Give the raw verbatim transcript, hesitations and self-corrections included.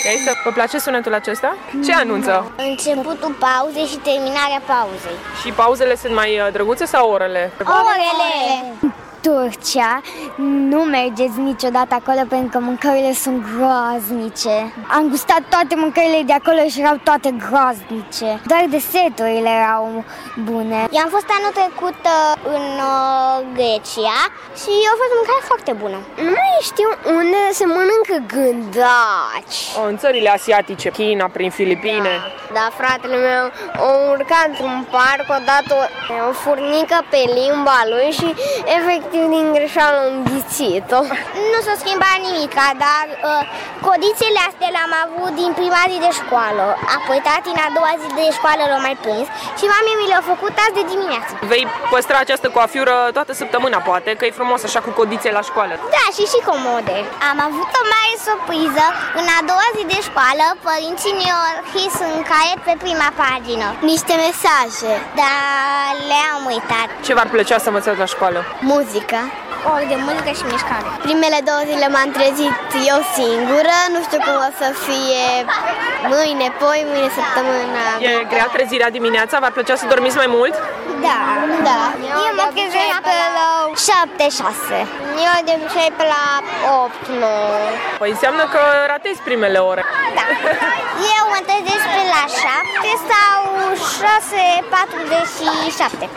Okay, vă place sunetul acesta? Ce anunță? Începutul pauzei și terminarea pauzei. Și pauzele sunt mai drăguțe sau orele? Orele! Turcia, nu mergeți niciodată acolo pentru că mâncările sunt groaznice. Am gustat toate mâncările de acolo și erau toate groaznice. Doar deserturile erau bune. Eu am fost anul trecut în uh, Grecia și a fost o mâncare foarte bună. Nu mai știu unde se mănâncă gândaci. O, în țările asiatice, China, prin Filipine. Da, da, fratele meu a urcat într-un parc, a dat o, o furnică pe limba lui și efectiv din greșeală am înghițit-o. Nu s-a schimbat nimic, dar uh, codițele astea le-am avut din prima zi de școală. Apoi tati în a doua zi de școală l-a mai prins și mami mi le-a făcut azi de dimineață. Vei păstra această coafiură toată săptămâna, poate, că e frumos așa cu codițe la școală. Da, și și comode. Am avut o mare surpriză. În a doua zi de școală, părinții ne-au scris în caiet pe prima pagină niște mesaje, dar le-am uitat. Ce v-ar plăcea să învățați la școală? Muzică. Ori de muzică și mișcare. Primele două zile m-am trezit eu singură, nu știu cum o să fie mâine, poi, mâine săptămâna. E grea trezirea dimineața? V-ar plăcea să dormiți mai mult? Da, da. Eu mă trezesc pe la șapte șase. Eu de obicei pe la opt nouă. Păi înseamnă că ratezi primele ore. Da. Eu mă trezesc pe la șapte sau șase patruzeci și șapte.